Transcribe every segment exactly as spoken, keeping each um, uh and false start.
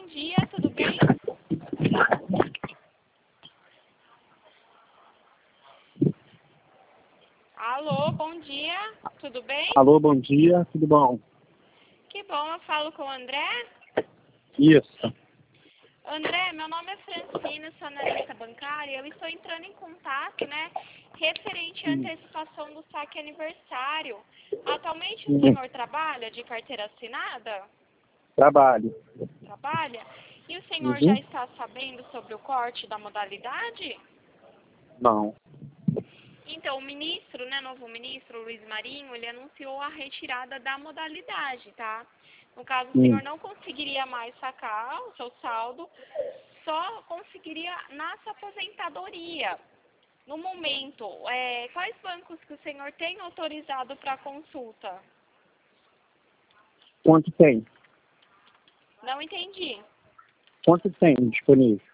bom dia, tudo bem? Alô, bom dia, tudo bem? Alô, bom dia, tudo bom? Que bom, eu falo com o André. Isso. André, meu nome é Francina, sou analista bancária. Eu estou entrando em contato, né, referente à antecipação do saque aniversário. Atualmente o senhor trabalha de carteira assinada? Trabalho. Trabalha? E o senhor Uhum. já está sabendo sobre o corte da modalidade? Não. Então, o ministro, né, novo ministro, Luiz Marinho, ele anunciou a retirada da modalidade, tá? No caso, o Hum. senhor não conseguiria mais sacar o seu saldo, só conseguiria na sua aposentadoria. No momento, é, quais bancos que o senhor tem autorizado para consulta? Quanto tem? Não entendi. Quanto tem disponível?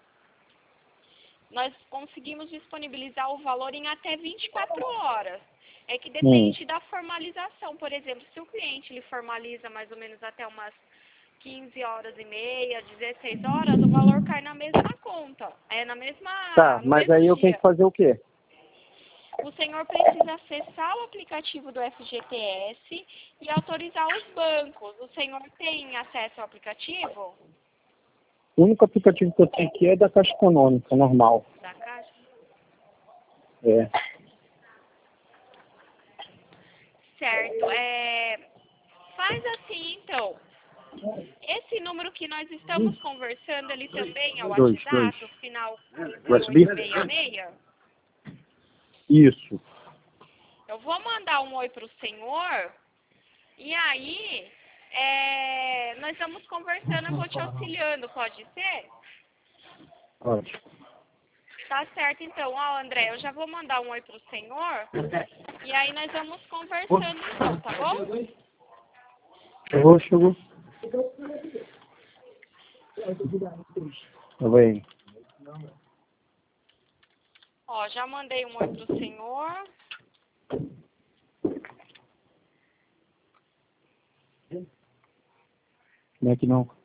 Nós conseguimos disponibilizar o valor em até vinte e quatro horas. É que depende Hum. da formalização. Por exemplo, se o cliente ele formaliza mais ou menos até umas quinze horas e meia, dezesseis horas, o valor cai na mesma conta. É na mesma, Tá, no mas mesmo aí eu dia. tenho que fazer o quê? O senhor precisa acessar o aplicativo do F G T S e autorizar os bancos. O senhor tem acesso ao aplicativo O único aplicativo que eu tenho aqui é da Caixa Econômica, normal. da Caixa? É. Certo. É, faz assim, então. Esse número que nós estamos conversando, ele também é o Dois, dois. WhatsApp, o final quinze U S B? oitocentos e sessenta e seis? Isso. Eu vou mandar um oi para o senhor e aí é, nós vamos conversando, eu vou te auxiliando, pode ser? Ótimo. Tá certo, então. Ó, André, eu já vou mandar um oi pro senhor e aí nós vamos conversando então, tá bom? Chegou, chegou. Tá bem. Ó, já mandei um oi pro senhor. Como é que não?